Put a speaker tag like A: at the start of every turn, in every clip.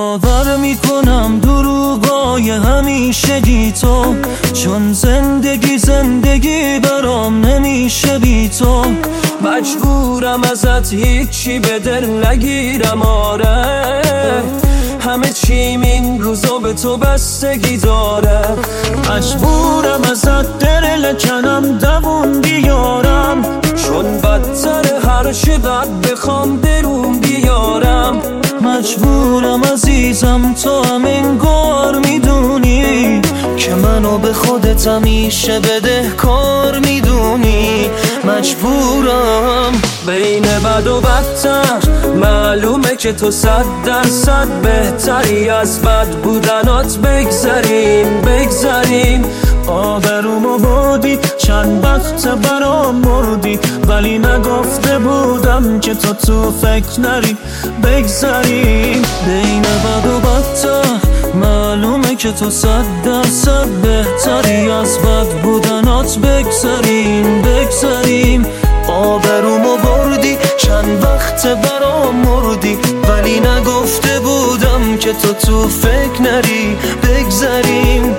A: باور میکنم دروغای همیشگی تو، چون زندگی برام نمیشه بی تو. مجبورم ازت هیچی به دل نگیرم، آره همه چیم این روزا به تو بستگی داره. مجبورم ازت دل کنم دوون بیارم، چون بدتر هر شدت بخوام درون بیارم. مجبورم عزیزم تو هم انگار میدونی که منو به خودت همیشه بدهکار میدونی. مجبورم بین بد و بدتر معلومه که تو 100% بهتری، از بد بودنات بگذریم. آبرومو بردی چند وقت برام مردی، ولی نگفته بودم که تو فکر نری. بگذریم بین بد و بدتر معلومه که تو 100% بهتری، از بد بودنات بگذریم. آبرومو بردی چند وقت برام مردی، ولی نگفته بودم که تو فکر نری. بگذریم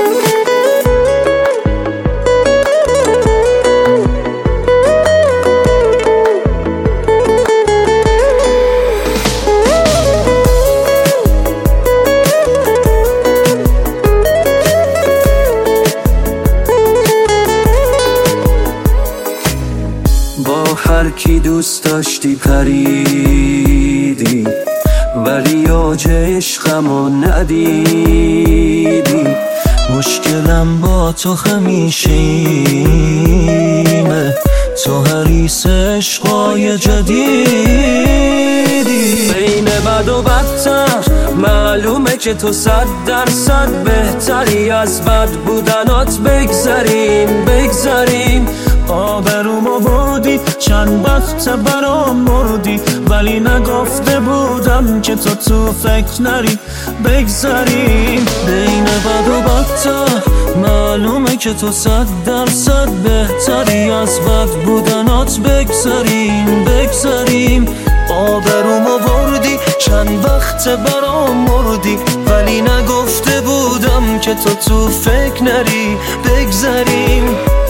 A: با هر کی دوست داشتی پریدی، ولی اوج عشقمو ندیدی. مشکلم با تو همیشه اینه، تو حریص عشقای جدیدی. بین بد و بدتر معلومه که تو 100% بهتری، از بد بودنات بگذریم. آبرومو بردی چند وقت برام مردی، ولی نگفته بودم که تو فکر نری. بگذریم بین بد و بدتر معلومه که تو 100% بهتری، از بد بودنات بگذریم. آبرومو بردی چند وقت برام مردی، ولی نگفته بودم که تو فکر نری. بگذریم